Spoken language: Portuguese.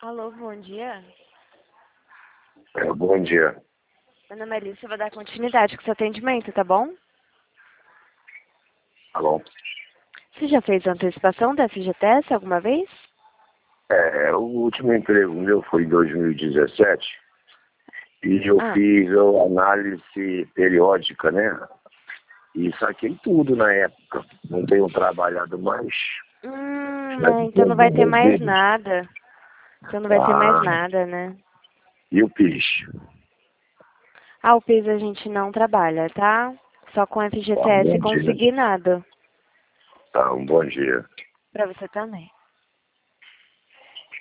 Alô, bom dia. Bom dia. Meu nome é Alice, eu vou dar continuidade com o seu atendimento, tá bom? Tá bom. Você já fez a antecipação da FGTS alguma vez? O último emprego meu foi em 2017 e eu Ah, fiz a análise periódica, né? E saquei tudo na época. Não tenho trabalhado mais. Já então tinha não vai ter mais devolvido. nada. Então não vai ter mais nada, né? E o PIS? O PIS a gente não trabalha, tá? Só com Tá, um FGTS bom dia. consignado. Tá, um bom dia. Pra você também.